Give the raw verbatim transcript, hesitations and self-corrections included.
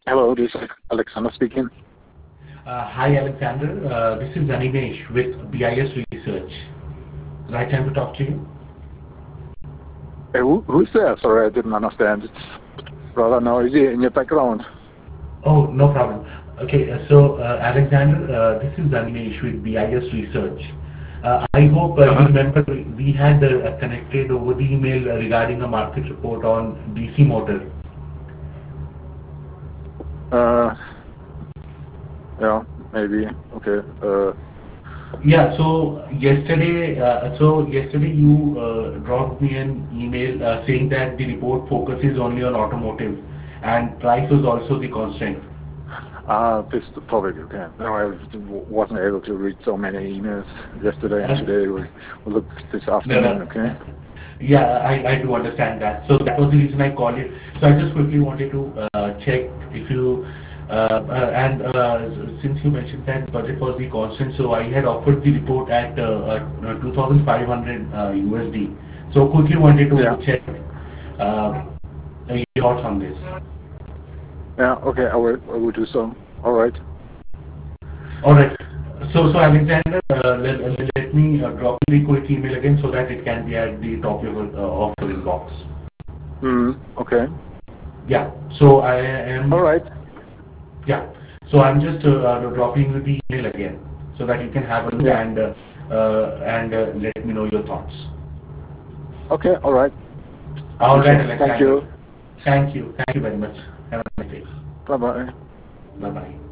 Hello, this is Alexander speaking. Uh, hi, Alexander. Uh, this is Animesh with B I S Research. Right time to talk to you? Hey, who, who's there? Sorry, I didn't understand. It's rather noisy in your background. Oh, no problem. Okay, uh, so uh, Alexander, uh, this is Animesh with B I S Research. Uh, I hope uh, you Uh-huh. remember we we had uh, connected over the email uh, regarding a market report on D C motor. Uh, yeah, maybe. Okay. Uh, Yeah, so yesterday, uh, so yesterday you uh, dropped me an email uh, saying that the report focuses only on automotive and price was also the constant. ah, this is the topic. Okay. No, I wasn't able to read so many emails yesterday and Uh, today. We'll, we'll look this No, afternoon, no. okay? Yeah, I, I do understand that. So that was the reason I called it. So I just quickly wanted to uh, check if you, uh, uh, and uh, since you mentioned that budget was the constant, so I had offered the report at uh, uh, two thousand five hundred uh, U S D. So quickly wanted to Yeah. check uh, your thoughts on this. Yeah, okay, I will, I will do so. All right. All right. So, so Alexander, uh, let, let let me uh, drop you the quick email again so that it can be at the top of your, uh, of your inbox. Hmm, okay. Yeah. So I All am right. Yeah. So I'm just uh, uh, dropping you the email again so that you can have a look Yeah. and uh, uh, and uh, let me know your thoughts. Okay, all right. I'll All do right, so. Thank Alexander. you. Thank you. Thank you very much. Have a nice day. Bye-bye. Bye bye.